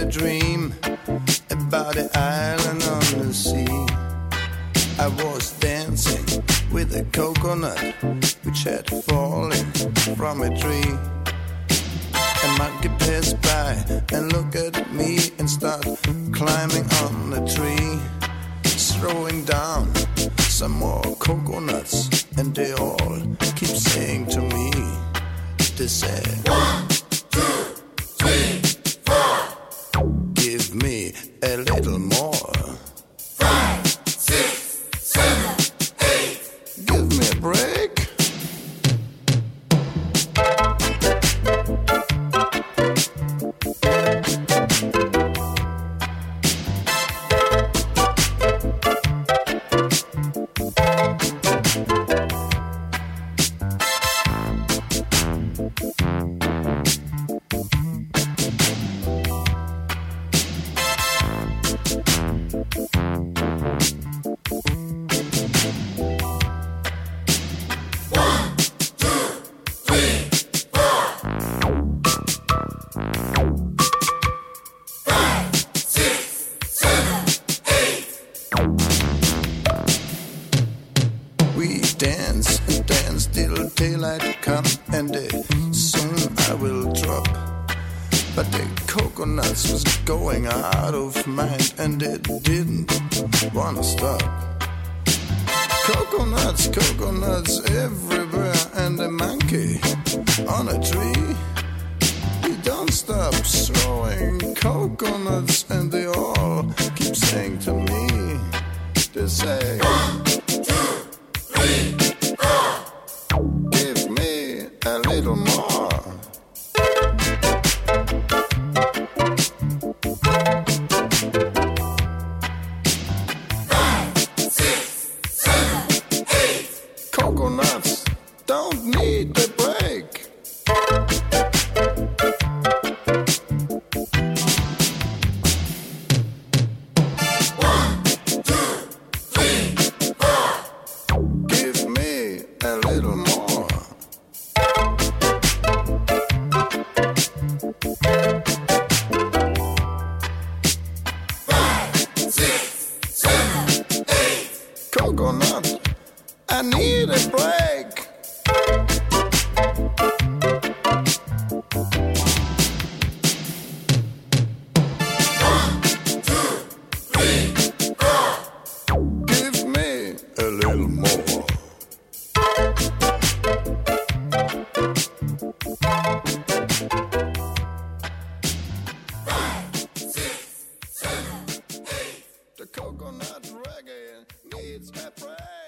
a dream about an island on the sea. I was dancing with a coconut which had fallen from a tree. A monkey passed by and looked at me and started climbing on the tree, throwing down some more coconuts, and they all keep saying to me, they say, 1, 2, 3, 4. Give me a little more. 5, 6, 7, 8. Give me a break. Dance and dance till daylight come, and soon I will drop. But the coconuts was going out of mind, and it didn't wanna stop. Coconuts, coconuts everywhere, and the monkey on a tree, he don't stop throwing coconuts, and they all keep saying to me, they say, 1, 2, 3, 4. give me a little more. Coconuts don't need a break. One, two, three, four. Give me a little more. 5, 6, 7, 8. Coconut, I need a break. One, two, three, four. Give me a little more. 5, 6, 7, 8. The coconut reggae needs a break.